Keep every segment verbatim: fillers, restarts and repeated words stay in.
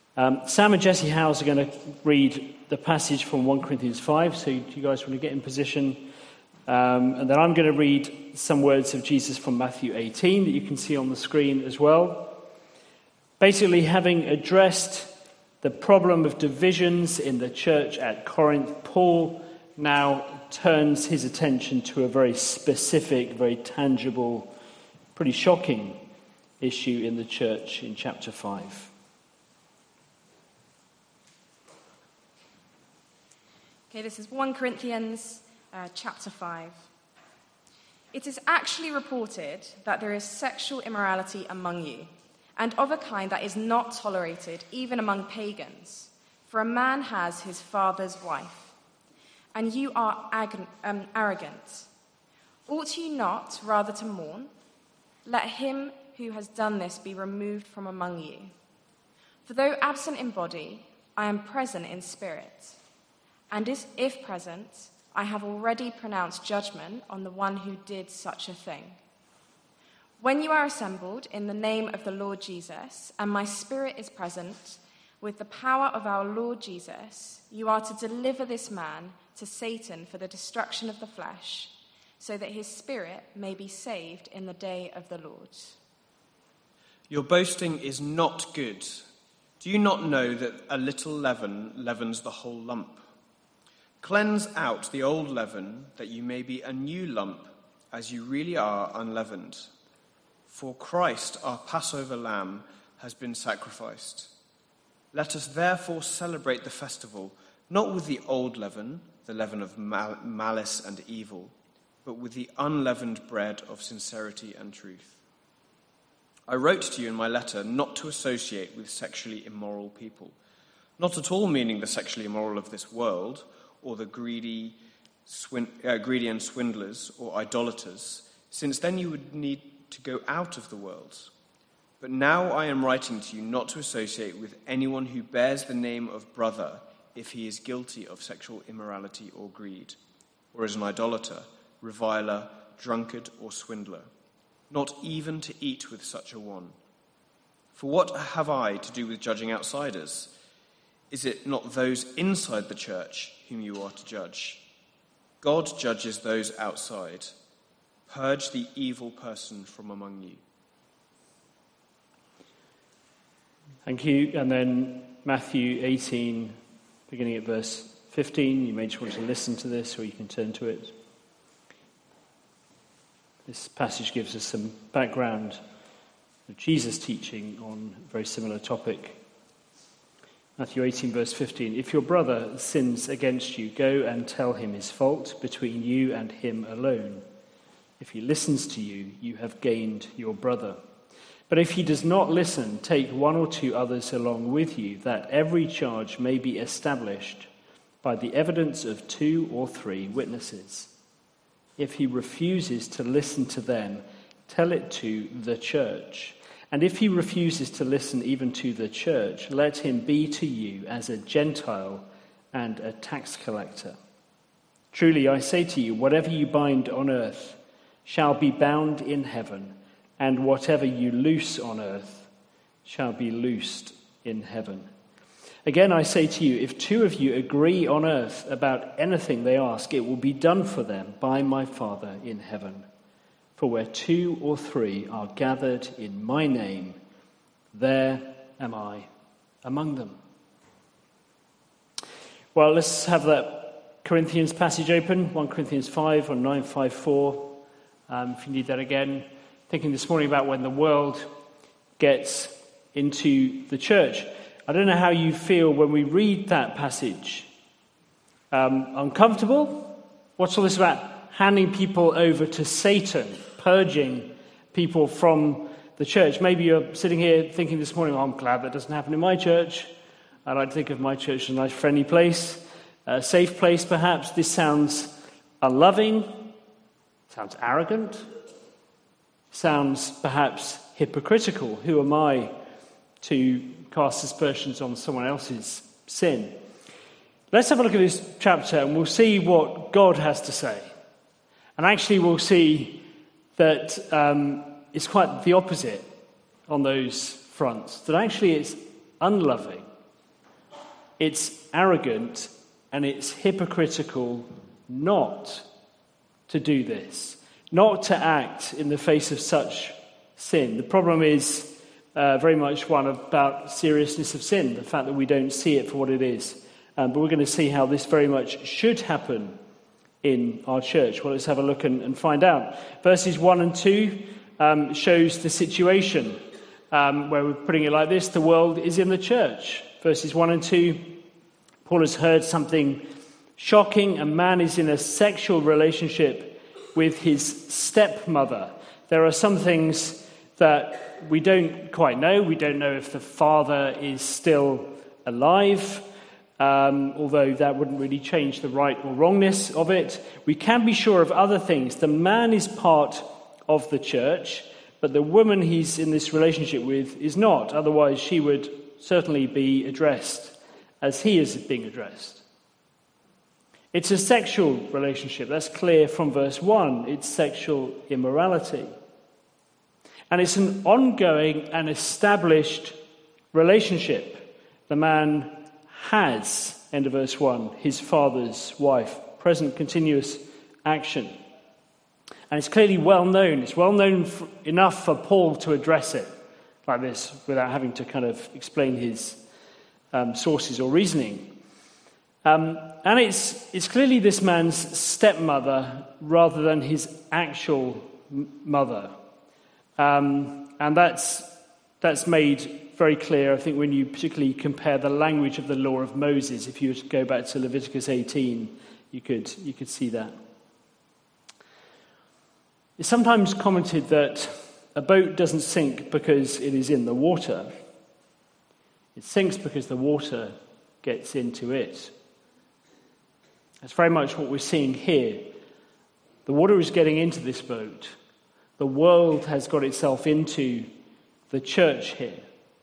Um, Sam and Jesse Howes are going to read the passage from First Corinthians five, so you guys want to get in position. Um, and then I'm going to read some words of Jesus from Matthew eighteen that you can see on the screen as well. Basically, having addressed the problem of divisions in the church at Corinth, Paul now turns his attention to a very specific, very tangible, pretty shocking issue in the church in chapter five. Okay, this is First Corinthians uh, chapter five. It is actually reported that there is sexual immorality among you, and of a kind that is not tolerated even among pagans. For a man has his father's wife, and you are ag- um, arrogant. Ought you not rather to mourn? Let him who has done this be removed from among you. For though absent in body, I am present in spirit. And if present, I have already pronounced judgment on the one who did such a thing. When you are assembled in the name of the Lord Jesus, and my spirit is present, with the power of our Lord Jesus, you are to deliver this man to Satan for the destruction of the flesh, so that his spirit may be saved in the day of the Lord. Your boasting is not good. Do you not know that a little leaven leavens the whole lump? Cleanse out the old leaven, that you may be a new lump, as you really are unleavened. For Christ, our Passover lamb, has been sacrificed. Let us therefore celebrate the festival, not with the old leaven, the leaven of mal- malice and evil, but with the unleavened bread of sincerity and truth. I wrote to you in my letter not to associate with sexually immoral people, not at all meaning the sexually immoral of this world, or the greedy, swin- uh, greedy and swindlers, or idolaters, since then you would need to go out of the world. But now I am writing to you not to associate with anyone who bears the name of brother if he is guilty of sexual immorality or greed, or is an idolater, reviler, drunkard, or swindler, not even to eat with such a one. For what have I to do with judging outsiders? Is it not those inside the church whom you are to judge? God judges those outside. Purge the evil person from among you. Thank you. And then Matthew eighteen, beginning at verse fifteen. You may just want to listen to this, or you can turn to it. This passage gives us some background of Jesus' teaching on a very similar topic. Matthew eighteen, verse fifteen. If your brother sins against you, go and tell him his fault between you and him alone. If he listens to you, you have gained your brother. But if he does not listen, take one or two others along with you, that every charge may be established by the evidence of two or three witnesses. If he refuses to listen to them, tell it to the church. And if he refuses to listen even to the church, let him be to you as a Gentile and a tax collector. Truly, I say to you, whatever you bind on earth shall be bound in heaven, and whatever you loose on earth shall be loosed in heaven. Again, I say to you, if two of you agree on earth about anything they ask, it will be done for them by my Father in heaven. For where two or three are gathered in my name, there am I among them. Well, let's have that Corinthians passage open, First Corinthians five on nine fifty-four. Um, if you need that again. Thinking this morning about when the world gets into the church. I don't know how you feel when we read that passage. Um, uncomfortable? What's all this about? Handing people over to Satan, purging people from the church. Maybe you're sitting here thinking this morning, oh, I'm glad that doesn't happen in my church. I like to think of my church as a nice friendly place, a safe place perhaps. This sounds unloving, sounds arrogant, sounds perhaps hypocritical. Who am I to cast aspersions on someone else's sin? Let's have a look at this chapter and we'll see what God has to say. And actually we'll see that um, it's quite the opposite on those fronts. That actually it's unloving, it's arrogant and it's hypocritical not to do this, not to act in the face of such sin. The problem is uh, very much one about seriousness of sin, the fact that we don't see it for what it is. Um, but we're going to see how this very much should happen in our church. Well, let's have a look and, and find out. Verses one and two um, shows the situation um, where we're putting it like this: the world is in the church. Verses one and two, Paul has heard something shocking. A man is in a sexual relationship with his stepmother. There are some things that we don't quite know. We don't know if the father is still alive. Um, although that wouldn't really change the right or wrongness of it. We can be sure of other things. The man is part of the church, but the woman he's in this relationship with is not. Otherwise, she would certainly be addressed as he is being addressed. It's a sexual relationship. That's clear from verse one. It's sexual immorality. And it's an ongoing and established relationship. The man has, end of verse one, his father's wife. Present continuous action. And it's clearly well known. It's well known for, enough for Paul to address it like this without having to kind of explain his um, sources or reasoning. Um, and it's it's clearly this man's stepmother rather than his actual m- mother. Um, and that's that's made very clear, I think, when you particularly compare the language of the law of Moses. If you were to go back to Leviticus eighteen, you could you could see that. It's sometimes commented that a boat doesn't sink because it is in the water. It sinks because the water gets into it. That's very much what we're seeing here. The water is getting into this boat. The world has got itself into the church here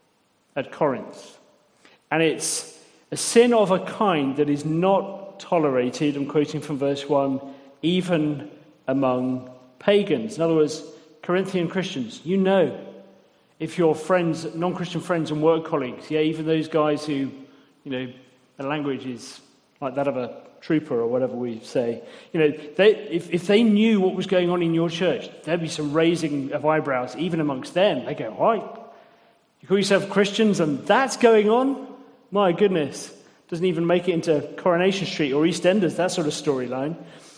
at Corinth. And it's a sin of a kind that is not tolerated, I'm quoting from verse one, even among pagans. In other words, Corinthian Christians, you know, if your friends, non-Christian friends and work colleagues, yeah, even those guys who, you know, the language is like that of a trooper or whatever we say, you know, they, if, if they knew what was going on in your church, there'd be some raising of eyebrows even amongst them. They go, right, you call yourself Christians and that's going on? My goodness. Doesn't even make it into Coronation Street or EastEnders, that sort of storyline.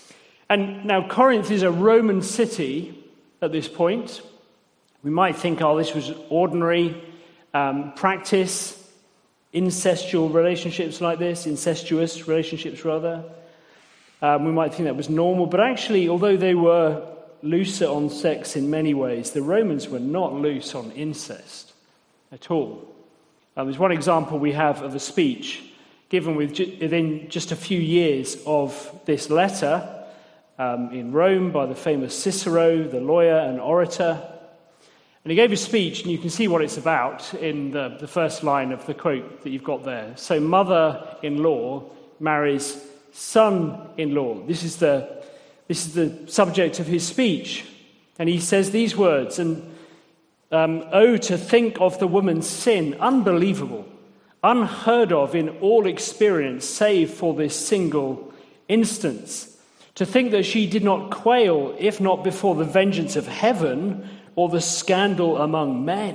And now Corinth is a Roman city at this point. We might think, oh, this was ordinary um, practice, incestual relationships like this, incestuous relationships rather. Um, we might think that was normal, but actually, although they were looser on sex in many ways, the Romans were not loose on incest at all. Um, there's one example we have of a speech given within just a few years of this letter um, in Rome by the famous Cicero, the lawyer and orator. And he gave a speech, and you can see what it's about in the, the first line of the quote that you've got there. So mother-in-law marries son-in-law. This is the this is the subject of his speech. And he says these words, and um, oh, to think of the woman's sin, unbelievable, unheard of in all experience, save for this single instance. To think that she did not quail, if not before the vengeance of heaven, or the scandal among men.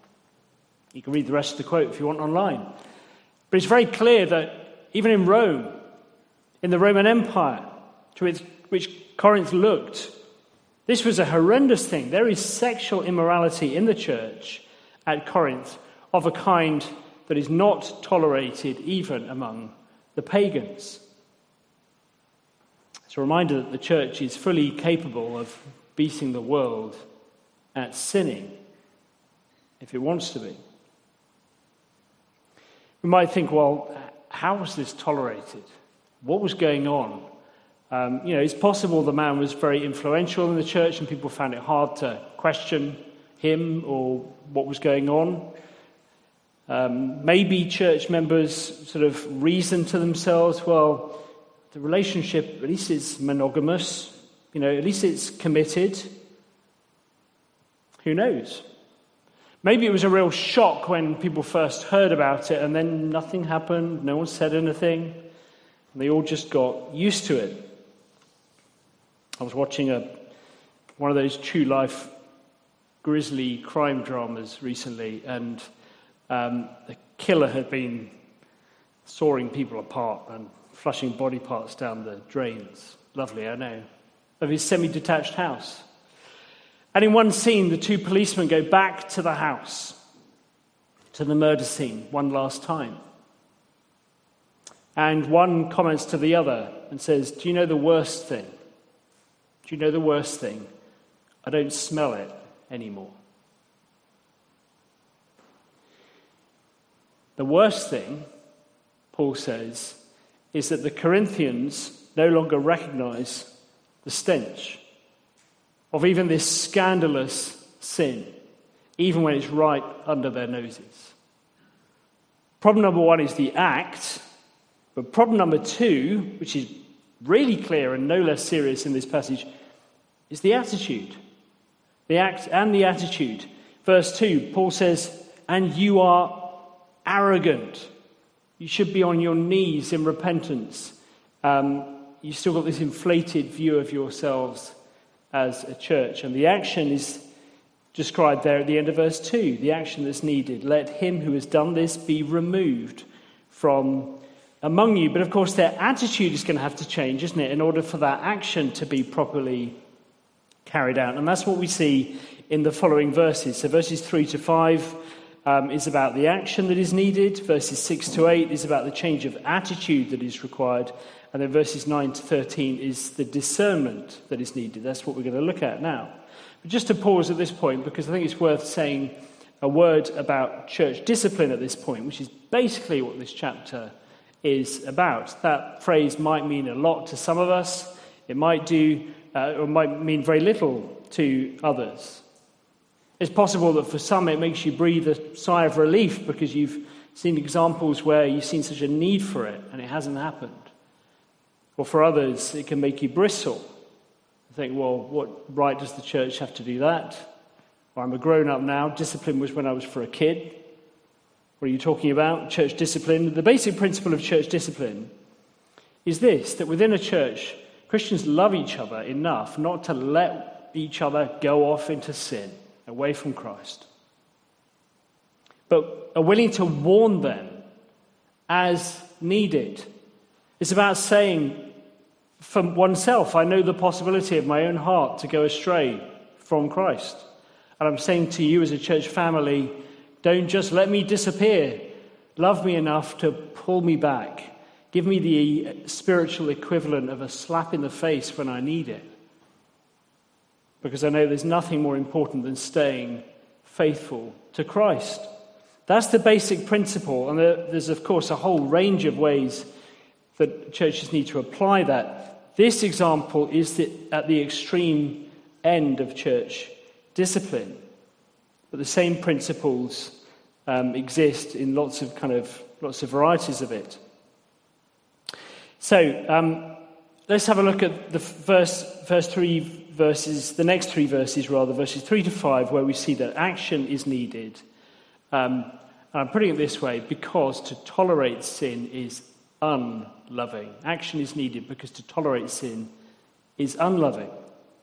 You can read the rest of the quote if you want online. But it's very clear that even in Rome, in the Roman Empire, to which, which Corinth looked, this was a horrendous thing. There is sexual immorality in the church at Corinth of a kind that is not tolerated even among the pagans. It's a reminder that the church is fully capable of beating the world at sinning, if it wants to be. We might think, well, how was this tolerated? What was going on? Um, you know, it's possible the man was very influential in the church and people found it hard to question him or what was going on. Um, maybe church members sort of reasoned to themselves, well, the relationship, at least it's monogamous, you know, at least it's committed. Who knows? Maybe it was a real shock when people first heard about it and then nothing happened, no one said anything, and they all just got used to it. I was watching a one of those true life grisly crime dramas recently, and um, the killer had been sawing people apart and flushing body parts down the drains. Lovely, I know. Of his semi-detached house. And in one scene, the two policemen go back to the house, to the murder scene, one last time. And one comments to the other and says, "Do you know the worst thing? Do you know the worst thing? I don't smell it anymore." The worst thing, Paul says, is that the Corinthians no longer recognize the stench of even this scandalous sin, even when it's right under their noses. Problem number one is the act, but problem number two, which is really clear and no less serious in this passage, is the attitude. The act and the attitude. Verse two, Paul says, "And you are arrogant." You should be on your knees in repentance. Um, you've still got this inflated view of yourselves as a church. And the action is described there at the end of verse two, the action that's needed. "Let him who has done this be removed from among you." But of course their attitude is going to have to change, isn't it, in order for that action to be properly carried out. And that's what we see in the following verses. So verses three to five um, is about the action that is needed. Verses six to eight is about the change of attitude that is required. And then verses nine to thirteen is the discernment that is needed. That's what we're going to look at now. But just to pause at this point, because I think it's worth saying a word about church discipline at this point, which is basically what this chapter is about. That phrase might mean a lot to some of us. It might do, uh, or might mean very little to others. It's possible that for some it makes you breathe a sigh of relief because you've seen examples where you've seen such a need for it and it hasn't happened. Or for others, it can make you bristle. You think, well, what right does the church have to do that? Or I'm a grown-up now. Discipline was when I was for a kid. What are you talking about? Church discipline. The basic principle of church discipline is this, that within a church, Christians love each other enough not to let each other go off into sin, away from Christ, but are willing to warn them as needed. It's about saying for oneself, I know the possibility of my own heart to go astray from Christ. And I'm saying to you as a church family, don't just let me disappear. Love me enough to pull me back. Give me the spiritual equivalent of a slap in the face when I need it. Because I know there's nothing more important than staying faithful to Christ. That's the basic principle. And there's, of course, a whole range of ways that churches need to apply that. This example is the, at the extreme end of church discipline. But the same principles um, exist in lots of kind of lots of varieties of it. So um, let's have a look at the first first three verses, the next three verses rather, verses three to five, where we see that action is needed. Um, and I'm putting it this way, because to tolerate sin is unloving. Action is needed because to tolerate sin is unloving.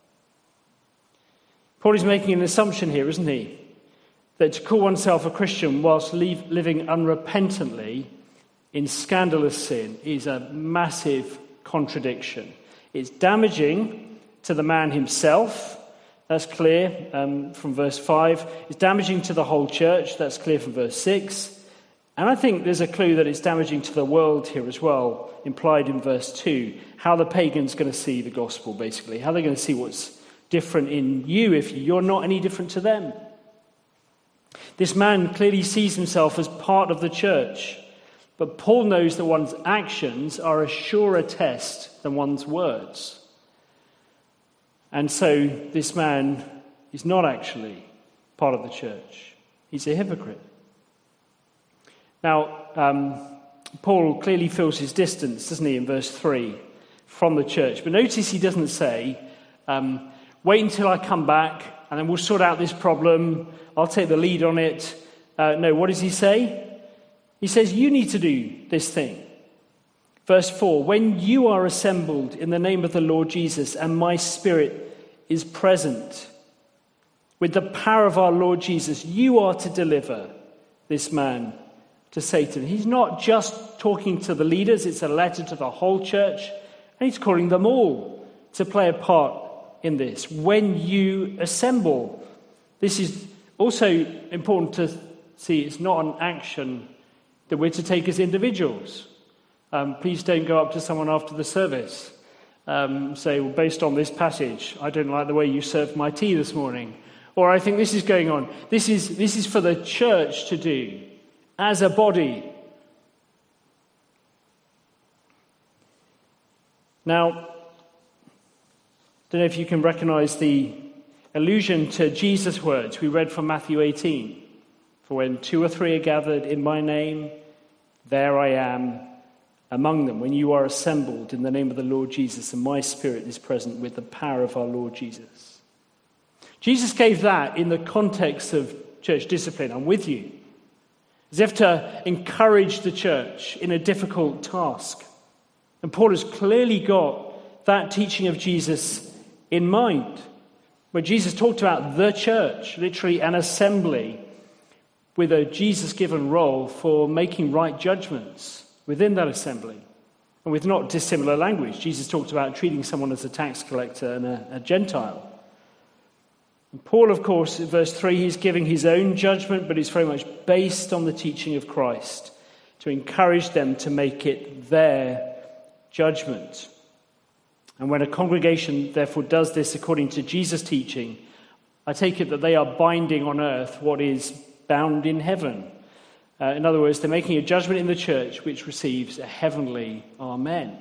Paul is making an assumption here, isn't he? That to call oneself a Christian whilst leave, living unrepentantly in scandalous sin is a massive contradiction. It's damaging to the man himself, that's clear um, from verse five. It's damaging to the whole church, that's clear from verse six. And I think there's a clue that it's damaging to the world here as well, implied in verse two. How the pagan's going to see the gospel, basically. How they're going to see what's different in you if you're not any different to them. This man clearly sees himself as part of the church. But Paul knows that one's actions are a surer test than one's words. And so this man is not actually part of the church. He's a hypocrite. Now, um, Paul clearly feels his distance, doesn't he, in verse three, from the church. But notice he doesn't say, um, wait until I come back and then we'll sort out this problem. I'll take the lead on it. Uh, no, what does he say? He says, you need to do this thing. Verse four, when you are assembled in the name of the Lord Jesus and my Spirit is present, with the power of our Lord Jesus, you are to deliver this man to Satan. He's not just talking to the leaders, it's a letter to the whole church, and he's calling them all to play a part in this. When you assemble, this is also important to see, it's not an action that we're to take as individuals. Um, please don't go up to someone after the service. Um, say, well, based on this passage, I don't like the way you served my tea this morning. Or I think this is going on. This is, this is for the church to do as a body. Now, I don't know if you can recognize the allusion to Jesus' words we read from Matthew eighteen. For when two or three are gathered in my name, there I am among them. When you are assembled in the name of the Lord Jesus, and my Spirit is present with the power of our Lord Jesus. Jesus gave that in the context of church discipline. I'm with you. As if to encourage the church in a difficult task. And Paul has clearly got that teaching of Jesus in mind. Where Jesus talked about the church, literally an assembly, with a Jesus-given role for making right judgments within that assembly, and with not dissimilar language. Jesus talked about treating someone as a tax collector and a, a Gentile. And Paul, of course, in verse three, he's giving his own judgment, but it's very much based on the teaching of Christ to encourage them to make it their judgment. And when a congregation, therefore, does this according to Jesus' teaching, I take it that they are binding on earth what is bound in heaven. Uh, in other words, they're making a judgment in the church which receives a heavenly amen.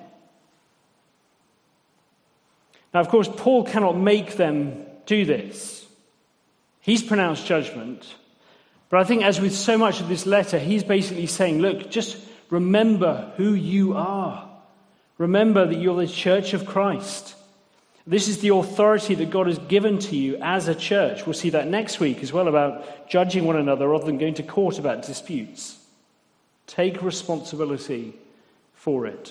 Now, of course, Paul cannot make them do this. He's pronounced judgment. But I think as with so much of this letter, he's basically saying, look, just remember who you are. Remember that you're the church of Christ. This is the authority that God has given to you as a church. We'll see that next week as well, about judging one another rather than going to court about disputes. Take responsibility for it.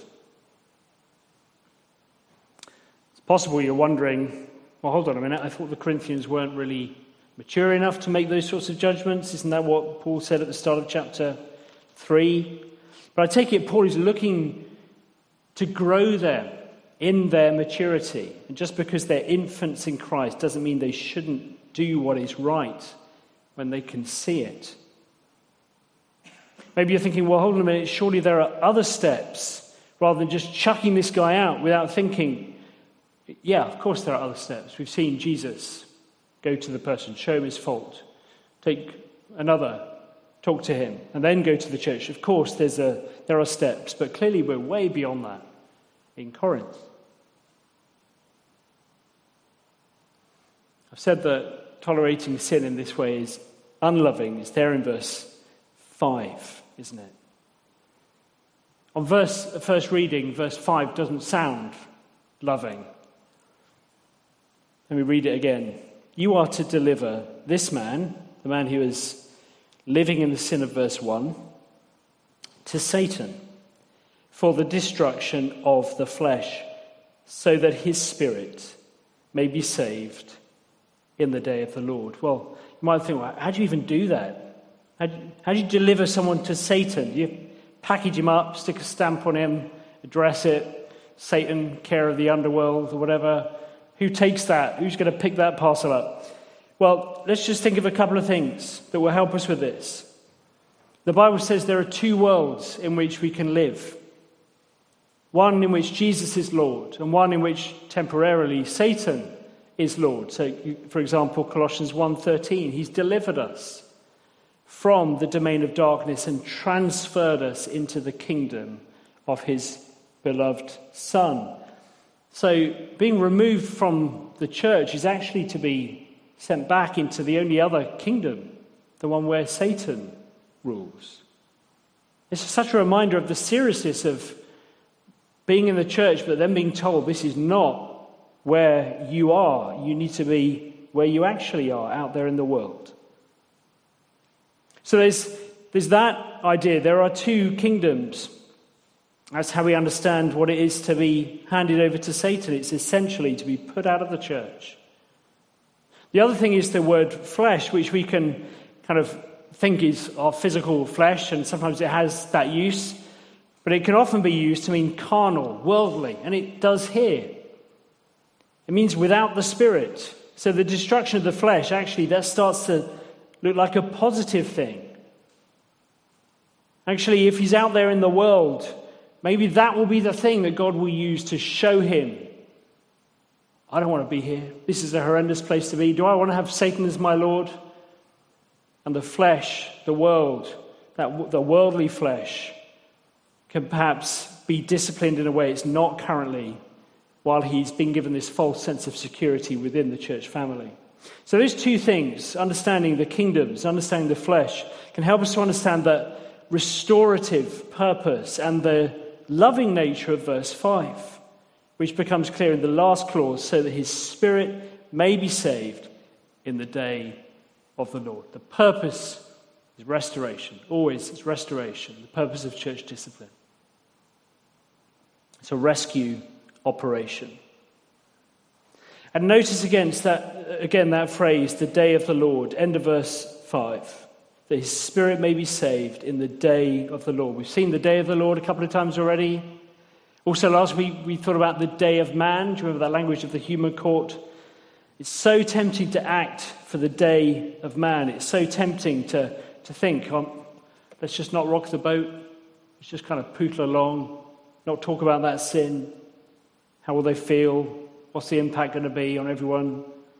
It's possible you're wondering, well, hold on a minute, I thought the Corinthians weren't really mature enough to make those sorts of judgments. Isn't that what Paul said at the start of chapter three? But I take it Paul is looking to grow them in their maturity. And just because they're infants in Christ doesn't mean they shouldn't do what is right when they can see it. Maybe you're thinking, well, hold on a minute, surely there are other steps rather than just chucking this guy out without thinking. Yeah, of course there are other steps. We've seen Jesus go to the person, show him his fault, take another, talk to him, and then go to the church. Of course there's a there are steps, but clearly we're way beyond that in Corinth. I've said that tolerating sin in this way is unloving. It's there in verse five, isn't it? On verse first reading, verse five doesn't sound loving. Let me read it again. You are to deliver this man, the man who is living in the sin of verse one, to Satan for the destruction of the flesh, so that his spirit may be saved in the day of the Lord. Well, you might think, well, how do you even do that? How do, you, how do you deliver someone to Satan? You package him up, stick a stamp on him, address it, Satan, care of the underworld, or whatever. Who takes that? Who's going to pick that parcel up? Well, let's just think of a couple of things that will help us with this. The Bible says there are two worlds in which we can live. One in which Jesus is Lord, and one in which temporarily Satan is Lord. So, for example, Colossians one thirteen, he's delivered us from the domain of darkness and transferred us into the kingdom of his beloved Son. So being removed from the church is actually to be sent back into the only other kingdom, the one where Satan rules. It's such a reminder of the seriousness of being in the church, but then being told this is not where you are. You need to be where you actually are out there in the world. So there's, there's that idea. There are two kingdoms. That's how we understand what it is to be handed over to Satan. It's essentially to be put out of the church. The other thing is the word flesh, which we can kind of think is our physical flesh, and sometimes it has that use, but it can often be used to mean carnal, worldly, and it does here. It means without the Spirit. So the destruction of the flesh, actually, that starts to look like a positive thing. Actually, if he's out there in the world, maybe that will be the thing that God will use to show him, I don't want to be here. This is a horrendous place to be. Do I want to have Satan as my Lord? And the flesh, the world, that the worldly flesh, can perhaps be disciplined in a way it's not currently, while he's been given this false sense of security within the church family. So those two things, understanding the kingdoms, understanding the flesh, can help us to understand the restorative purpose and the loving nature of verse five, which becomes clear in the last clause, so that his spirit may be saved in the day of the Lord. The purpose is restoration. Always it's restoration. The purpose of church discipline. It's a rescue operation. And notice against that, again that phrase, the day of the Lord, end of verse five, that his spirit may be saved in the day of the Lord. We've seen the day of the Lord a couple of times already. Also last week we thought about the day of man. Do you remember that language of the human court? It's so tempting to act for the day of man. It's so tempting to, to think, oh, let's just not rock the boat. Let's just kind of pootle along, not talk about that sin. How will they feel? What's the impact going to be on everyone?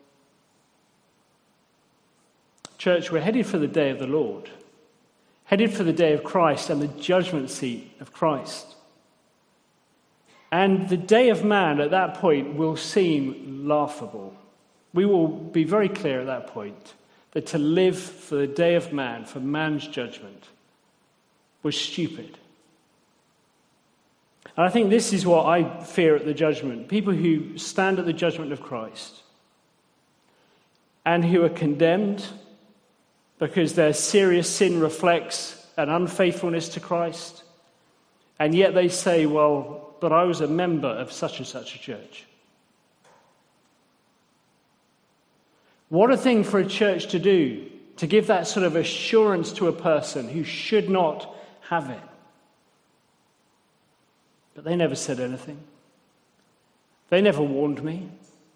Church, we're headed for the day of the Lord. Headed for the day of Christ and the judgment seat of Christ. And the day of man at that point will seem laughable. We will be very clear at that point that to live for the day of man, for man's judgment, was stupid. And I think this is what I fear at the judgment. People who stand at the judgment of Christ and who are condemned because their serious sin reflects an unfaithfulness to Christ, and yet they say, well, but I was a member of such and such a church. What a thing for a church to do, to give that sort of assurance to a person who should not have it. But they never said anything. They never warned me.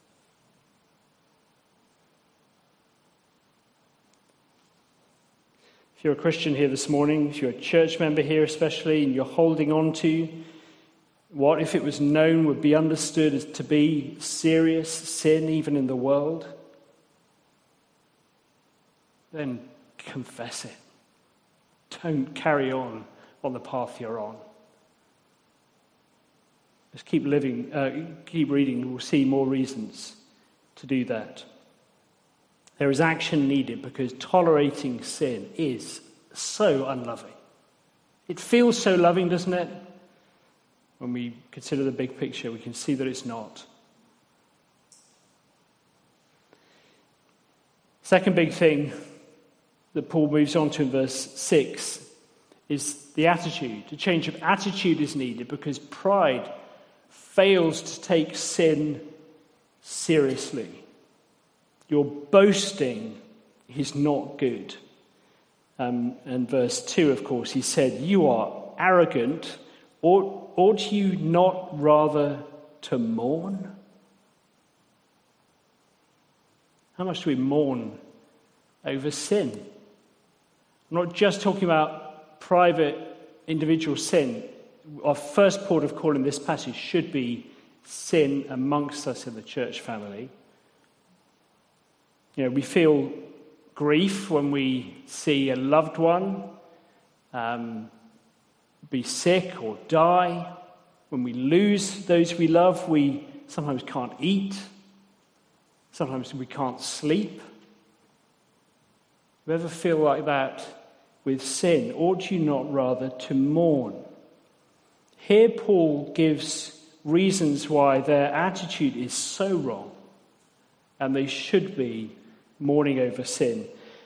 If you're a Christian here this morning, if you're a church member here especially, and you're holding on to what, if it was known, would be understood as to be serious sin even in the world, then confess it. Don't carry on on the path you're on. Just keep living, uh, keep reading. We'll see more reasons to do that. There is action needed because tolerating sin is so unloving. It feels so loving, doesn't it? When we consider the big picture, we can see that it's not. Second big thing that Paul moves on to in verse six is the attitude. A change of attitude is needed because pride fails to take sin seriously. Your boasting is not good. Um, and verse two, of course, he said, you are arrogant. Ought, ought you not rather to mourn? How much do we mourn over sin? I'm not just talking about private individual sin. Our first port of call in this passage should be sin amongst us in the church family. You know, we feel grief when we see a loved one um, be sick or die. When we lose those we love, we sometimes can't eat. Sometimes we can't sleep. You ever feel like that with sin? Ought you not rather to mourn? Here Paul gives reasons why their attitude is so wrong. and they should be mourning over sin.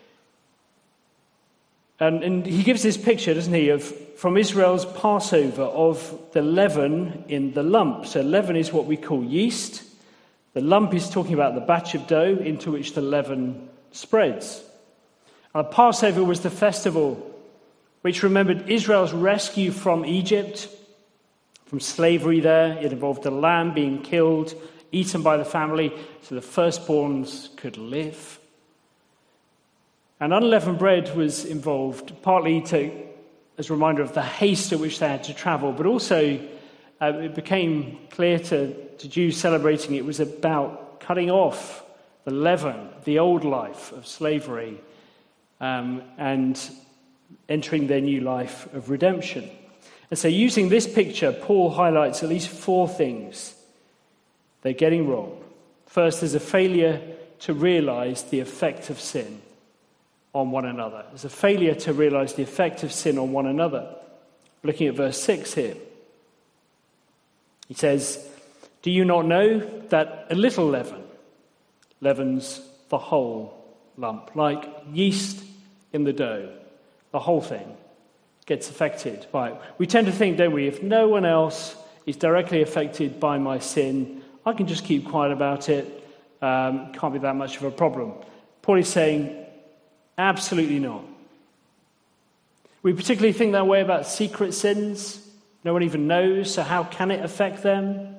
And, and he gives this picture, doesn't he, of from Israel's Passover of the leaven in the lump. So leaven is what we call yeast. The lump is talking about the batch of dough into which the leaven spreads. And Passover was the festival which remembered Israel's rescue from Egypt, from slavery there. It involved a lamb being killed, eaten by the family, so the firstborns could live. And unleavened bread was involved, partly to, as a reminder of the haste at which they had to travel, but also uh, it became clear to, to Jews celebrating it was about cutting off the leaven, the old life of slavery, um, and entering their new life of redemption. And so using this picture, Paul highlights at least four things they're getting wrong. First, there's a failure to realize the effect of sin on one another. There's a failure to realize the effect of sin on one another. Looking at verse six here. He says, "Do you not know that a little leaven leavens the whole lump?" Like yeast in the dough, the whole thing gets affected by it. We tend to think, don't we, if no one else is directly affected by my sin, I can just keep quiet about it. Um, can't be that much of a problem. Paul is saying, absolutely not. We particularly think that way about secret sins. No one even knows, so how can it affect them?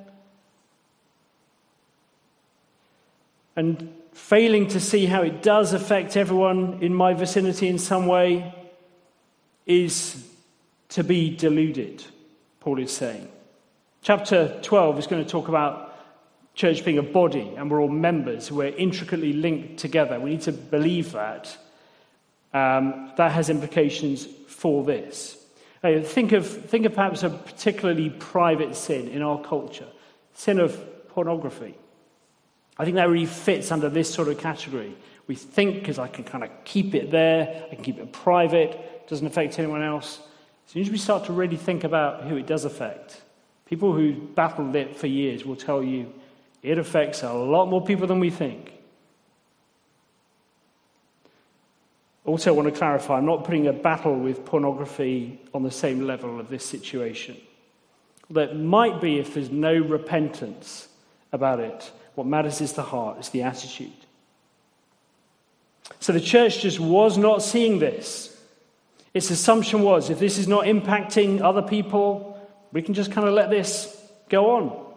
And failing to see how it does affect everyone in my vicinity in some way is to be deluded, Paul is saying. Chapter twelve is going to talk about church being a body, and we're all members. We're intricately linked together. We need to believe that. Um, that has implications for this. Uh, think of think of perhaps a particularly private sin in our culture, sin of pornography. I think that really fits under this sort of category. We think because I can kind of keep it there, I can keep it private, it doesn't affect anyone else. As soon as we start to really think about who it does affect, people who battled it for years will tell you it affects a lot more people than we think. Also, I want to clarify, I'm not putting a battle with pornography on the same level of this situation. That might be if there's no repentance about it. What matters is the heart, is the attitude. So the church just was not seeing this. Its assumption was, if this is not impacting other people, we can just kind of let this go on.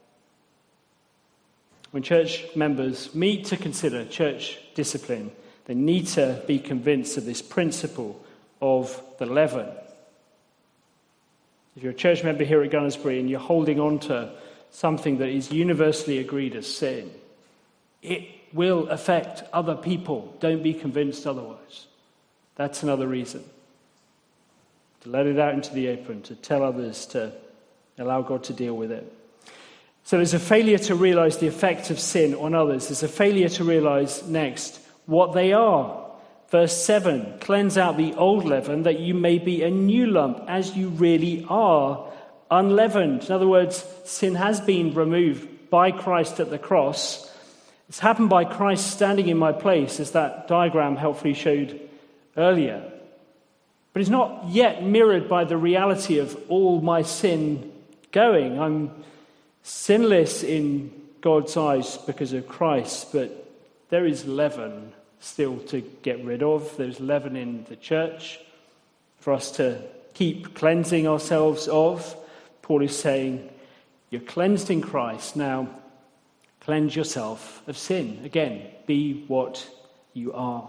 When church members meet to consider church discipline, they need to be convinced of this principle of the leaven. If you're a church member here at Gunnersbury and you're holding on to something that is universally agreed as sin, it will affect other people. Don't be convinced otherwise. That's another reason. To let it out into the open, to tell others, to allow God to deal with it. So there's a failure to realize the effect of sin on others. There's a failure to realize, next, what they are. Verse seven, "Cleanse out the old leaven that you may be a new lump, as you really are, unleavened." In other words, sin has been removed by Christ at the cross. It's happened by Christ standing in my place, as that diagram helpfully showed earlier. But it's not yet mirrored by the reality of all my sin going. I'm sinless in God's eyes because of Christ, but there is leaven still to get rid of. There's leaven in the church for us to keep cleansing ourselves of. Paul is saying, you're cleansed in Christ. Now, cleanse yourself of sin. Again, be what you are.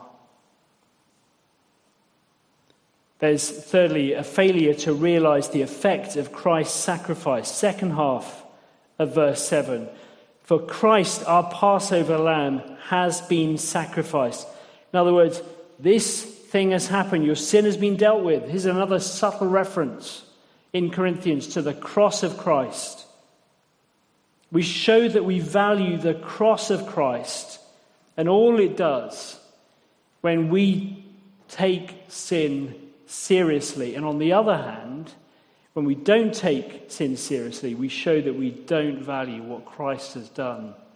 There's, thirdly, a failure to realize the effect of Christ's sacrifice. Second half of verse seven. "For Christ, our Passover lamb, has been sacrificed." In other words, this thing has happened. Your sin has been dealt with. Here's another subtle reference in Corinthians to the cross of Christ. We show that we value the cross of Christ and all it does when we take sin seriously. And on the other hand, when we don't take sin seriously, we show that we don't value what Christ has done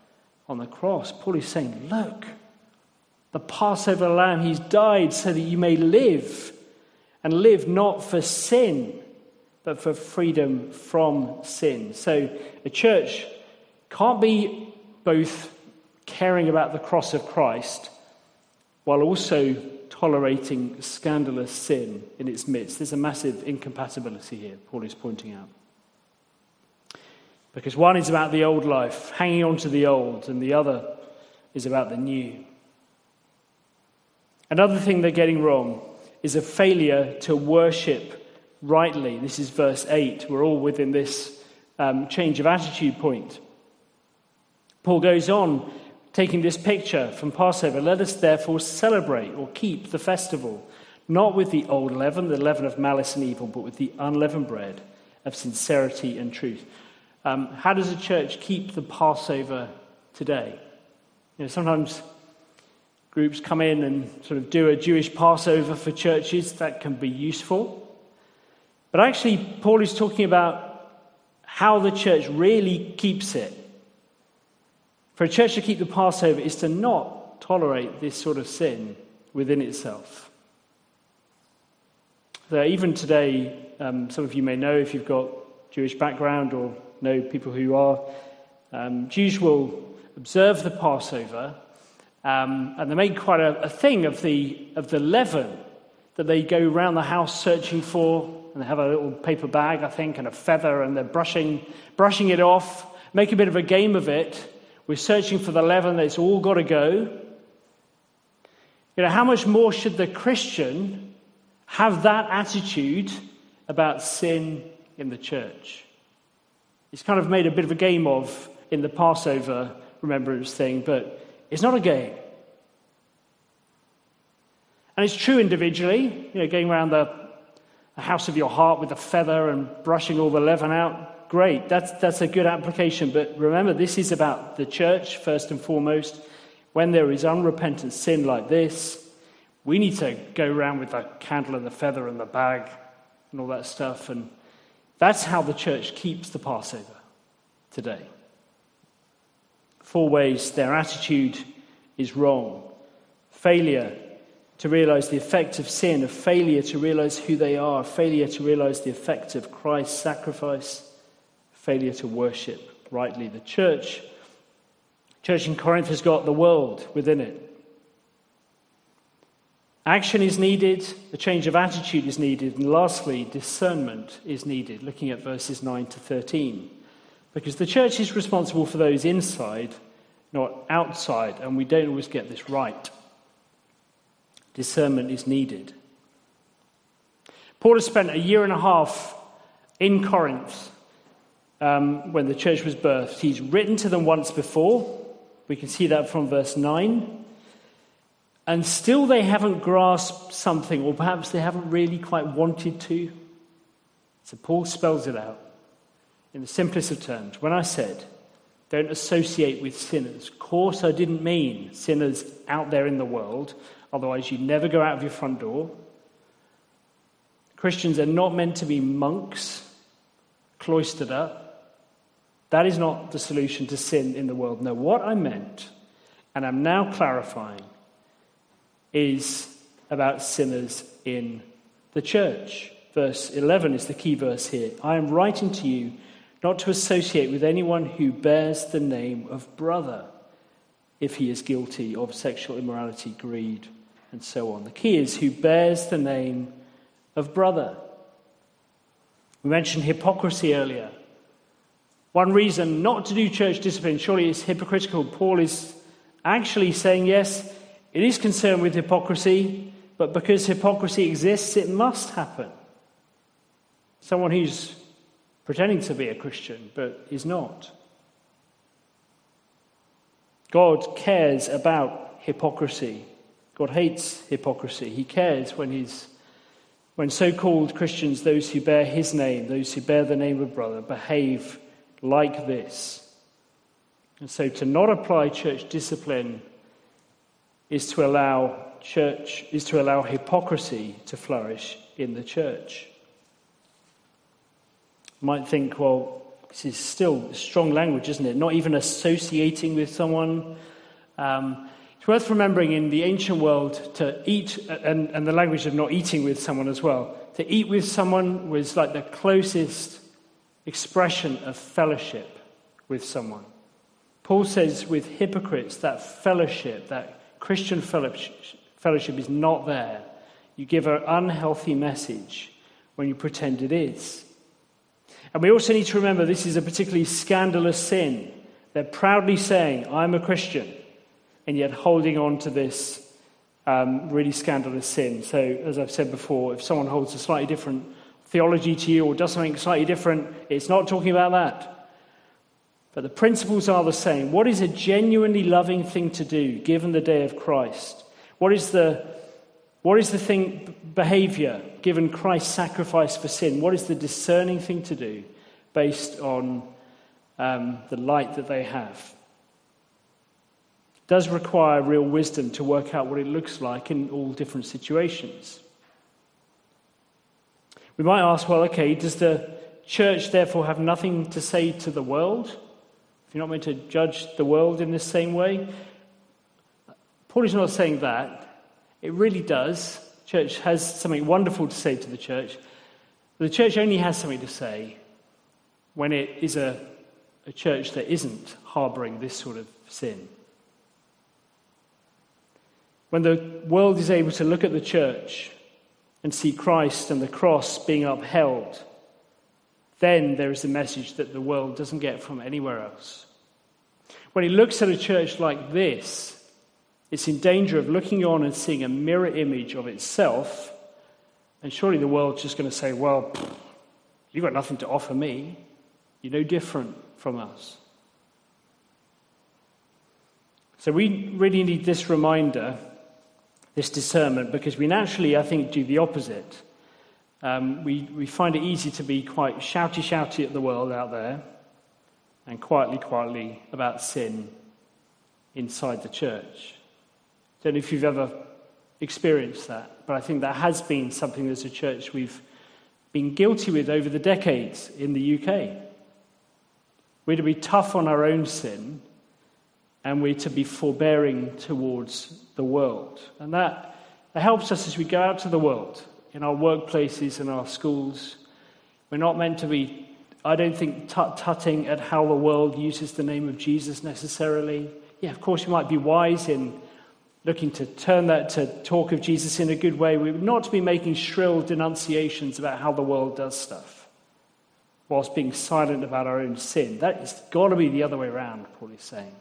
on the cross. Paul is saying, look, the Passover lamb, he's died so that you may live, and live not for sin, but for freedom from sin. So a church can't be both caring about the cross of Christ while also tolerating scandalous sin in its midst. There's a massive incompatibility here, Paul is pointing out. Because one is about the old life, hanging on to the old, and the other is about the new. Another thing they're getting wrong is a failure to worship rightly. This is verse eight. We're all within this um, change of attitude point. Paul goes on, taking this picture from Passover. Let us therefore celebrate or keep the festival, not with the old leaven, the leaven of malice and evil, but with the unleavened bread of sincerity and truth. Um, how does a church keep the Passover today? You know, sometimes groups come in and sort of do a Jewish Passover for churches. That can be useful. But actually, Paul is talking about how the church really keeps it. For a church to keep the Passover is to not tolerate this sort of sin within itself. So even today, um, some of you may know if you've got Jewish background or know people who are, um, Jews will observe the Passover, um, and they make quite a, a thing of the of the leaven that they go around the house searching for, and they have a little paper bag, I think, and a feather, and they're brushing brushing it off, make a bit of a game of it. We're searching for the leaven that's all got to go. You know, how much more should the Christian have that attitude about sin in the church? It's kind of made a bit of a game of in the Passover remembrance thing, but it's not a game. And it's true individually, you know, going around the, the house of your heart with a feather and brushing all the leaven out. Great, that's that's a good application. But remember, this is about the church first and foremost. When there is unrepentant sin like this, we need to go around with the candle and the feather and the bag and all that stuff. And that's how the church keeps the Passover today. Four ways their attitude is wrong. Failure to realize the effect of sin, a failure to realize who they are, a failure to realize the effect of Christ's sacrifice, failure to worship rightly. The church, church in Corinth has got the world within it. Action is needed, a change of attitude is needed, and lastly, discernment is needed, looking at verses nine to thirteen. Because the church is responsible for those inside, not outside, and we don't always get this right. Discernment is needed. Paul has spent a year and a half in Corinth um, when the church was birthed. He's written to them once before. We can see that from verse nine. And still they haven't grasped something, or perhaps they haven't really quite wanted to. So Paul spells it out in the simplest of terms. When I said, don't associate with sinners, of course I didn't mean sinners out there in the world, otherwise you'd never go out of your front door. Christians are not meant to be monks, cloistered up. That is not the solution to sin in the world. No, what I meant, and I'm now clarifying, is about sinners in the church. Verse eleven is the key verse here. I am writing to you not to associate with anyone who bears the name of brother if he is guilty of sexual immorality, greed, and so on. The key is who bears the name of brother. We mentioned hypocrisy earlier. One reason not to do church discipline surely is hypocritical. Paul is actually saying, yes, it is concerned with hypocrisy, but because hypocrisy exists, it must happen. Someone who's pretending to be a Christian, but is not. God cares about hypocrisy. God hates hypocrisy. He cares when he's, when so-called Christians, those who bear his name, those who bear the name of brother, behave like this. And so to not apply church discipline is to allow church is to allow hypocrisy to flourish in the church. You might think, well, This is still strong language, isn't it? Not even associating with someone. Um, it's worth remembering in the ancient world to eat, and, and the language of not eating with someone as well, to eat with someone was like the closest expression of fellowship with someone. Paul says with hypocrites, that fellowship, that Christian fellowship, fellowship is not there. You give an unhealthy message when you pretend it is. And we also need to remember this is a particularly scandalous sin. They're proudly saying, I'm a Christian, and yet holding on to this um, really scandalous sin. So, as I've said before, if someone holds a slightly different theology to you or does something slightly different, it's not talking about that. But the principles are the same. What is a genuinely loving thing to do, given the day of Christ? What is the what is the thing, behavior, given Christ's sacrifice for sin? What is the discerning thing to do based on um, the light that they have? It does require real wisdom to work out what it looks like in all different situations. We might ask, well, okay, does the church therefore have nothing to say to the world? If you're not meant to judge the world in the same way? Paul is not saying that. It really does. The church has something wonderful to say to the church. But the church only has something to say when it is a, a church that isn't harbouring this sort of sin. When the world is able to look at the church and see Christ and the cross being upheld, then there is a message that the world doesn't get from anywhere else. When it looks at a church like this, it's in danger of looking on and seeing a mirror image of itself, and surely the world's just going to say, well, you've got nothing to offer me. You're no different from us. So we really need this reminder, this discernment, because we naturally, I think, do the opposite. Um, we, we find it easy to be quite shouty, shouty at the world out there, and quietly, quietly about sin inside the church. Don't know if you've ever experienced that, but I think that has been something as a church we've been guilty with over the decades in the U K. We're to be tough on our own sin, and we're to be forbearing towards the world. And that, that helps us as we go out to the world, in our workplaces and our schools. We're not meant to be, I don't think, tut-tutting at how the world uses the name of Jesus necessarily. Yeah, of course, we might be wise in looking to turn that to talk of Jesus in a good way. We're not to be making shrill denunciations about how the world does stuff, whilst being silent about our own sin. That has got to be the other way around, Paul is saying.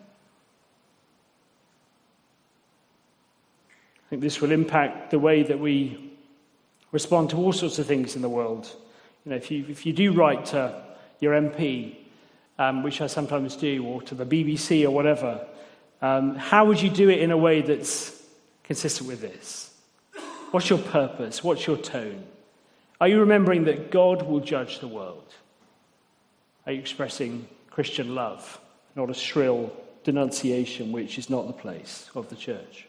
I think this will impact the way that we respond to all sorts of things in the world. You know, if you if you do write to your M P, um, which I sometimes do, or to the B B C or whatever, um, how would you do it in a way that's consistent with this? What's your purpose? What's your tone? Are you remembering that God will judge the world? Are you expressing Christian love, not a shrill denunciation, which is not the place of the church?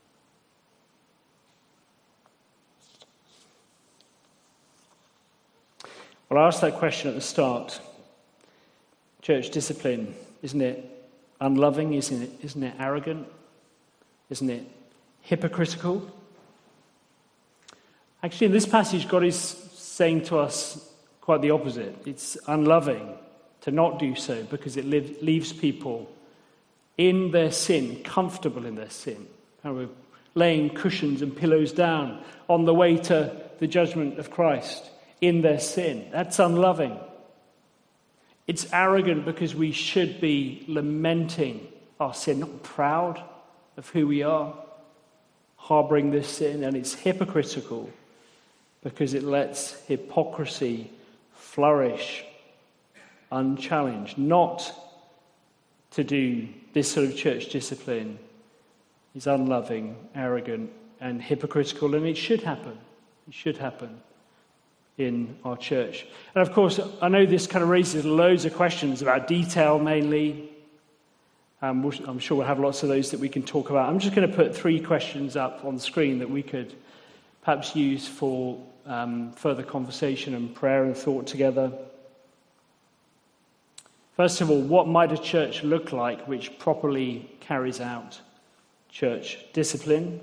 Well, I asked that question at the start. Church discipline, isn't it unloving? Isn't it, isn't it arrogant? Isn't it hypocritical? Actually, in this passage, God is saying to us quite the opposite. It's unloving to not do so because it live, leaves people in their sin, comfortable in their sin. And we're laying cushions and pillows down on the way to the judgment of Christ in their sin. That's unloving. It's arrogant because we should be lamenting our sin, not proud of who we are, harboring this sin. And it's hypocritical because it lets hypocrisy flourish unchallenged. Not to do this sort of church discipline is unloving, arrogant, and hypocritical, and it should happen. It should happen in our church. And of course, I know this kind of raises loads of questions about detail mainly. Um, I'm sure we'll have lots of those that we can talk about. I'm just going to put three questions up on the screen that we could perhaps use for um, further conversation and prayer and thought together. First of all, what might a church look like which properly carries out church discipline?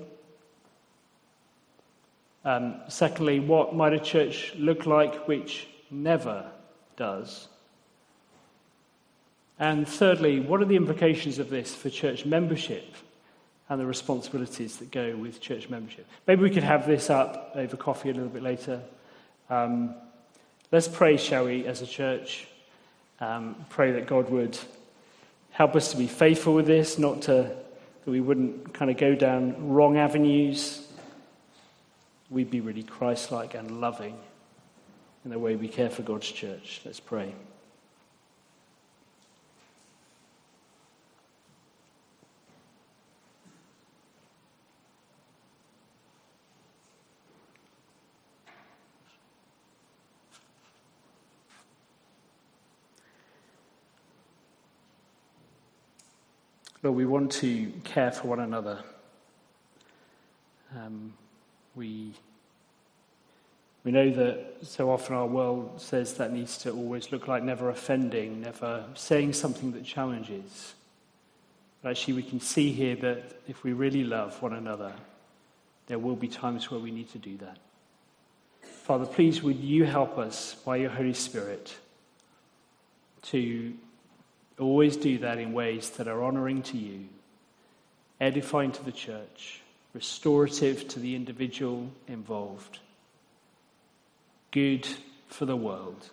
Um, secondly, what might a church look like which never does? And thirdly, what are the implications of this for church membership and the responsibilities that go with church membership? Maybe we could have this up over coffee a little bit later. Um, let's pray, shall we, as a church? Um, pray that God would help us to be faithful with this, not to, that we wouldn't kind of go down wrong avenues. We'd be really Christ-like and loving in the way we care for God's church. Let's pray. Lord, we want to care for one another. Um, we, we know that so often our world says that needs to always look like never offending, never saying something that challenges. But actually we can see here that if we really love one another, there will be times where we need to do that. Father, please would you help us by your Holy Spirit to always do that in ways that are honouring to you, edifying to the church, restorative to the individual involved, good for the world.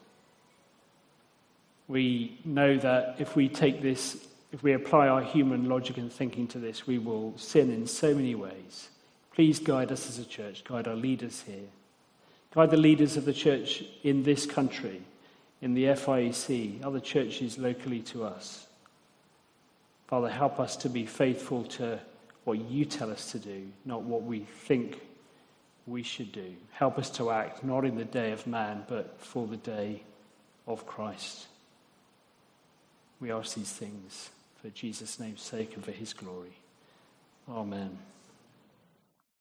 We know that if we take this, if we apply our human logic and thinking to this, we will sin in so many ways. Please guide us as a church, guide our leaders here, guide the leaders of the church in this country, in the F I E C, other churches locally to us. Father, help us to be faithful to what you tell us to do, not what we think we should do. Help us to act not in the day of man, but for the day of Christ. We ask these things for Jesus' name's sake and for his glory. Amen.